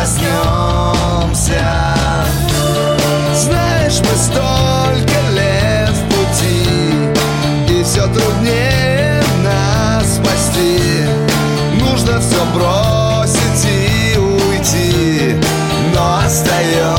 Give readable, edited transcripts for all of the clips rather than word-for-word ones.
проснемся. Знаешь, мы столько лет в пути, и все труднее нас спасти. Нужно все бросить и уйти, но остаемся.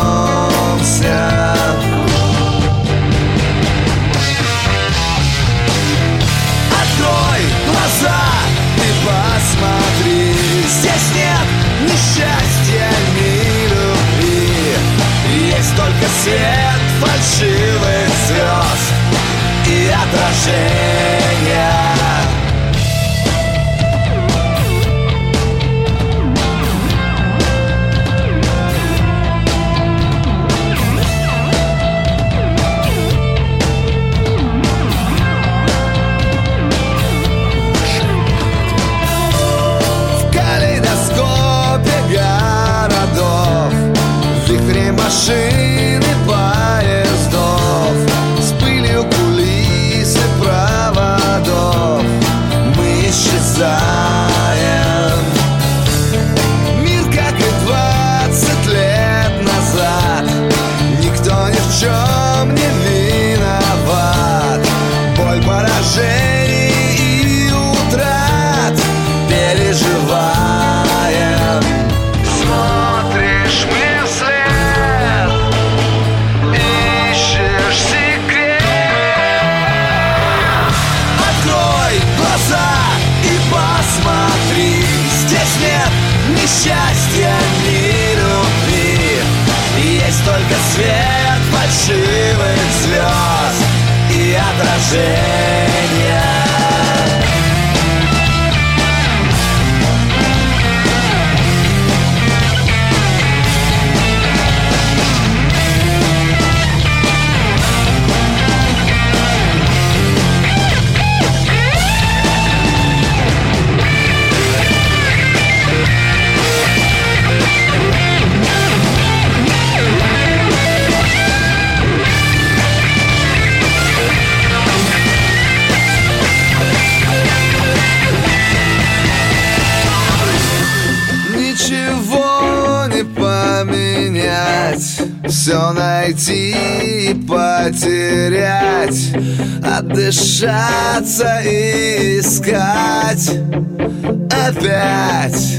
Открой глаза и посмотри, здесь нет ни счастья, ни любви. Есть только свет фальшивых звезд и отражения. Машины, поездов, с пылью кулис и проводов мы исчезаем. Мир, как и 20 лет назад, никто ни в чем не виноват. Боль поражений и утрат переживаем. Смотришь мы смотри, здесь нет ни счастья, ни любви. Есть только свет фальшивых звезд и отражения. Ничего не поменять, все найти и потерять, отдышаться и искать опять.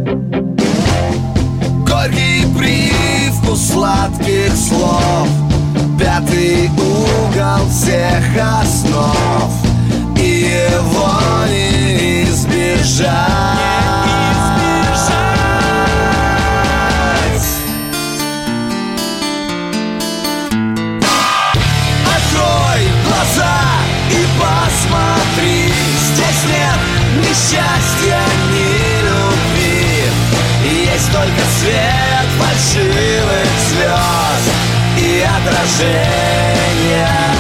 Горький привкус сладких слов, пятый угол всех основ, и его не избежать. И посмотри, здесь нет ни счастья, ни любви. Есть только свет фальшивых звезд и отражения.